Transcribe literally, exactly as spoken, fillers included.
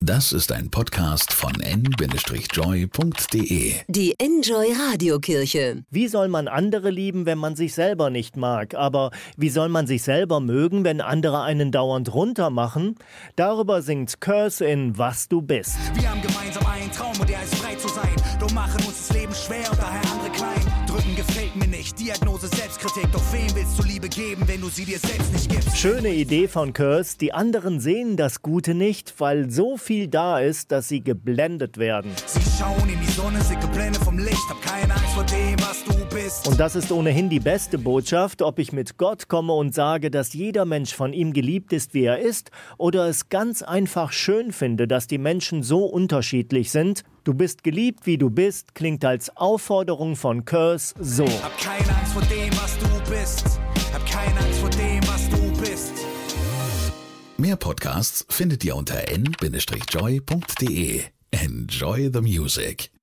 Das ist ein Podcast von en Bindestrich joy punkt de. Die Enjoy Radiokirche. Wie soll man andere lieben, wenn man sich selber nicht mag? Aber wie soll man sich selber mögen, wenn andere einen dauernd runtermachen? Darüber singt Curse in Was du bist. Wir haben gemeinsam einen Traum und der ist frei zu sein. Doch machen uns das Leben schwer und daher andere klein. Drücken gefällt mir nicht, Diagnose Selbstkritik. Doch wem willst du Liebe geben, wenn du sie dir selbst nicht gibst? Schöne Idee von Curse. Die anderen sehen das Gute nicht, weil so viel da ist, dass sie geblendet werden. Sie schauen in die Sonne, sind geblendet vom Licht. Hab keine Angst vor dem, was du bist. Und das ist ohnehin die beste Botschaft, ob ich mit Gott komme und sage, dass jeder Mensch von ihm geliebt ist, wie er ist, oder es ganz einfach schön finde, dass die Menschen so unterschiedlich sind. Du bist geliebt, wie du bist, klingt als Aufforderung von Curse so. Hab keine Angst vor dem, was du bist. Hab keine Angst vor dem, was du bist. Mehr Podcasts findet ihr unter en Bindestrich joy punkt de. Enjoy the music.